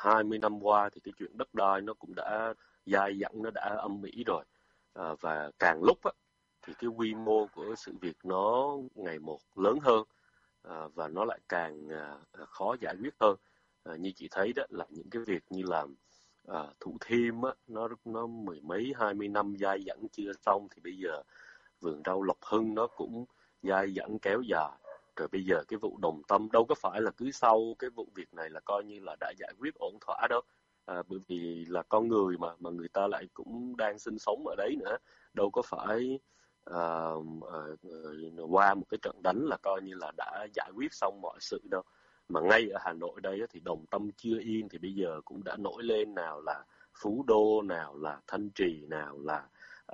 20 năm qua thì cái chuyện đất đai nó cũng đã dai dẳng, nó đã âm ỉ rồi. Và càng lúc á, thì cái quy mô của sự việc nó ngày một lớn hơn, và nó lại càng khó giải quyết hơn. Như chị thấy đó là những cái việc như là Thủ Thiêm á, nó mười mấy 20 năm dai dẳng chưa xong, thì bây giờ vườn rau Lộc Hưng nó cũng dai dẳng kéo dài. Rồi bây giờ cái vụ Đồng Tâm đâu có phải là cứ sau cái vụ việc này là coi như là đã giải quyết ổn thỏa đâu. Bởi vì là con người mà người ta lại cũng đang sinh sống ở đấy nữa, đâu có phải qua một cái trận đánh là coi như là đã giải quyết xong mọi sự đâu. Mà ngay ở Hà Nội đây thì Đồng Tâm chưa yên thì bây giờ cũng đã nổi lên, nào là Phú Đô, nào là Thanh Trì, nào là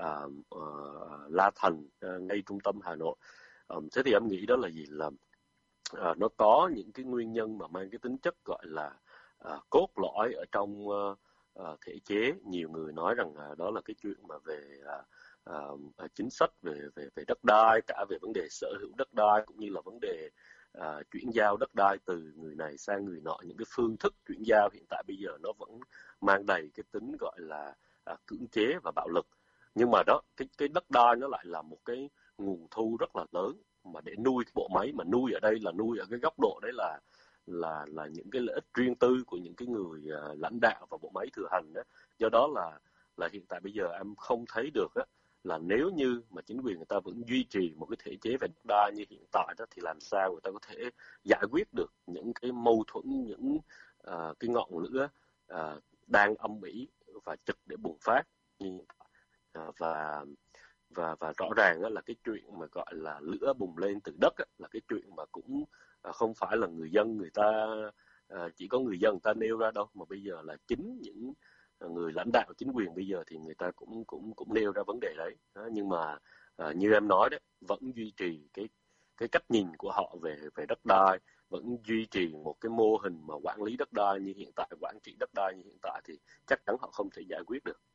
La Thành, ngay trung tâm Hà Nội. Thế thì em nghĩ đó là gì, là nó có những cái nguyên nhân mà mang cái tính chất gọi là cốt lõi ở trong thể chế. Nhiều người nói rằng đó là cái chuyện mà về chính sách về về về đất đai, cả về vấn đề sở hữu đất đai cũng như là vấn đề chuyển giao đất đai từ người này sang người nọ. Những cái phương thức chuyển giao hiện tại bây giờ nó vẫn mang đầy cái tính gọi là cưỡng chế và bạo lực. Nhưng mà đó, cái đất đai nó lại là một cái nguồn thu rất là lớn mà để nuôi cái bộ máy. Mà nuôi ở đây là nuôi ở cái góc độ đấy là những cái lợi ích riêng tư của những cái người lãnh đạo và bộ máy thừa hành đó. Do đó là hiện tại bây giờ em không thấy được á, là nếu như mà chính quyền người ta vẫn duy trì một cái thể chế về đất đai như hiện tại đó, thì làm sao người ta có thể giải quyết được những cái mâu thuẫn, những cái ngọn lửa đang âm ỉ và trực để bùng phát như hiện tại. Và rõ ràng là cái chuyện mà gọi là lửa bùng lên từ đất là cái chuyện mà cũng không phải là người dân người ta chỉ có người dân người ta nêu ra đâu, mà bây giờ là chính những người lãnh đạo chính quyền bây giờ thì người ta cũng nêu ra vấn đề đấy. Nhưng mà như em nói đấy, vẫn duy trì cái cách nhìn của họ về về đất đai, vẫn duy trì một cái mô hình mà quản lý đất đai như hiện tại, quản trị đất đai như hiện tại, thì chắc chắn họ không thể giải quyết được.